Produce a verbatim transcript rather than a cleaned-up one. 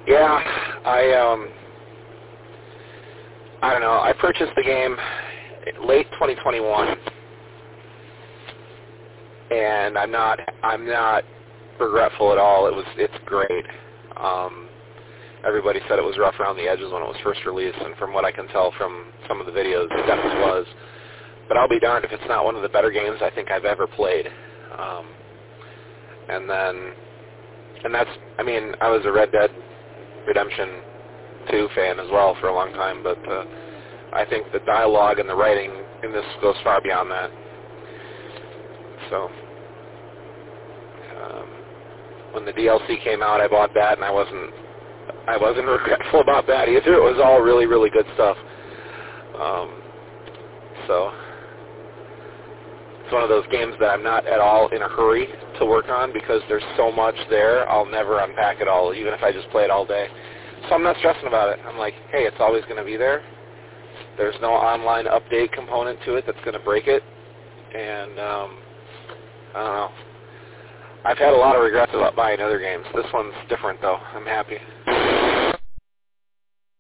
Yeah, I um, I don't know. I purchased the game late twenty twenty-one, and I'm not I'm not regretful at all. It was it's great. Um, everybody said it was rough around the edges when it was first released, and from what I can tell from some of the videos, it definitely was. But I'll be darned if it's not one of the better games I think I've ever played. Um, and then, and that's, I mean, I was a Red Dead Redemption two fan as well for a long time, but uh, I think the dialogue and the writing in this goes far beyond that. So, um, when the D L C came out, I bought that, and I wasn't, I wasn't regretful about that either. It was all really, really good stuff. Um, so, it's one of those games that I'm not at all in a hurry to work on because there's so much there. I'll never unpack it all, even if I just play it all day. So I'm not stressing about it. I'm like, hey, it's always going to be there. There's no online update component to it that's going to break it. And, um, I don't know. I've had a lot of regrets about buying other games. This one's different, though. I'm happy.